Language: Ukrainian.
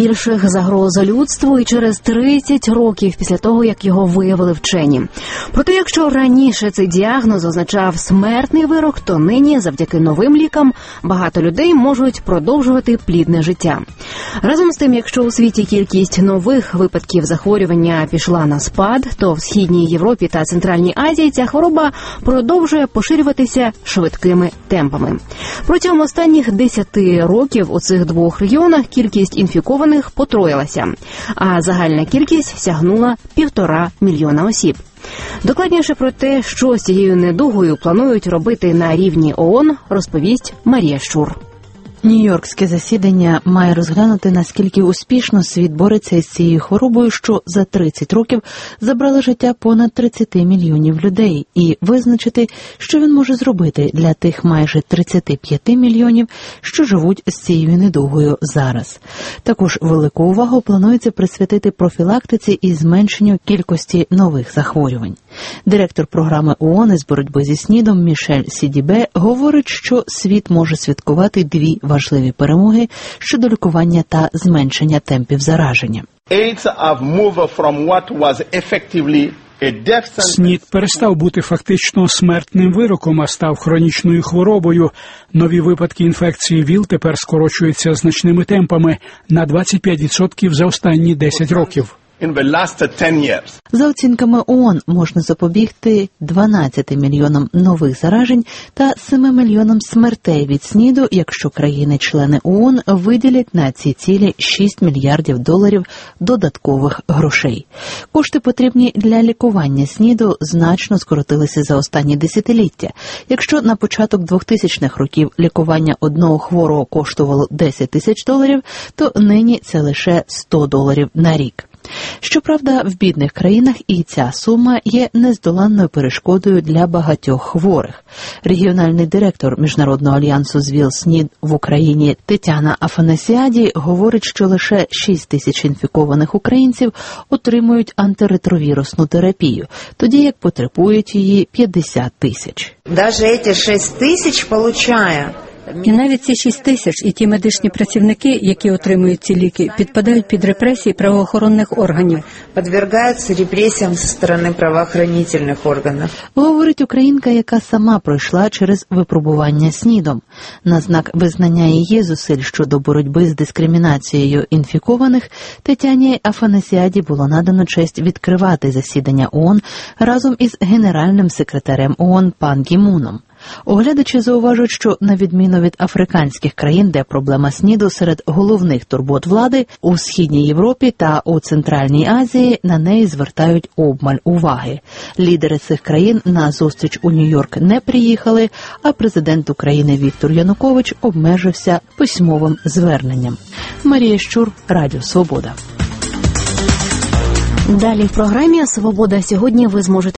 найбільших загроз людству і через 30 років після того, як його виявили вчені. Проте, якщо раніше цей діагноз означав смертний вирок, то нині, завдяки новим лікам, багато людей можуть продовжувати плідне життя. Разом з тим, якщо у світі кількість нових випадків захворювання пішла на спад, то в Східній Європі та Центральній Азії ця хвороба продовжує поширюватися швидкими темпами. Протягом останніх 10 років у цих двох регіонах кількість інфікованих потроїлася, а загальна кількість сягнула 1,5 мільйона осіб. Докладніше про те, що з цією недугою планують робити на рівні ООН, розповість Марія Щур. Нью-Йоркське засідання має розглянути, наскільки успішно світ бореться із цією хворобою, що за 30 років забрала життя понад 30 мільйонів людей, і визначити, що він може зробити для тих майже 35 мільйонів, що живуть з цією недугою зараз. Також велику увагу планується присвятити профілактиці і зменшенню кількості нових захворювань. Директор програми ООН із боротьби зі СНІДом Мішель Сідібе говорить, що світ може святкувати дві важливі перемоги щодо лікування та зменшення темпів зараження. СНІД перестав бути фактично смертним вироком, а став хронічною хворобою. Нові випадки інфекції ВІЛ тепер скорочуються значними темпами на 25% за останні 10 років. За оцінками ООН, можна запобігти 12 мільйонам нових заражень та 7 мільйонам смертей від СНІДу, якщо країни-члени ООН виділять на ці цілі $6 мільярдів додаткових грошей. Кошти, потрібні для лікування СНІДу, значно скоротилися за останні десятиліття. Якщо на початок 2000-х років лікування одного хворого коштувало $10 тисяч, то нині це лише $100 на рік. Щоправда, в бідних країнах і ця сума є нездоланною перешкодою для багатьох хворих. Регіональний директор Міжнародного альянсу з ВІЛ-СНІД в Україні Тетяна Афанасіаді говорить, що лише 6 тисяч інфікованих українців отримують антиретровірусну терапію, тоді як потребують її 50 тисяч. Навіть ці 6 тисяч отримує. І навіть ці 6 тисяч і ті медичні працівники, які отримують ці ліки, підпадають під репресії правоохоронних органів. Підвергаються репресіям зі сторони правоохоронних органів. Говорить українка, яка сама пройшла через випробування СНІДом. На знак визнання її зусиль щодо боротьби з дискримінацією інфікованих, Тетяні Афанасіаді було надано честь відкривати засідання ООН разом із генеральним секретарем ООН Пан Гі Муном. Оглядачі зауважують, що на відміну від африканських країн, де проблема СНІДу серед головних турбот влади, у Східній Європі та у Центральній Азії на неї звертають обмаль уваги. Лідери цих країн на зустріч у Нью-Йорк не приїхали, а президент України Віктор Янукович обмежився письмовим зверненням. Марія Щур, Радіо Свобода. Далі в програмі «Свобода сьогодні» ви зможете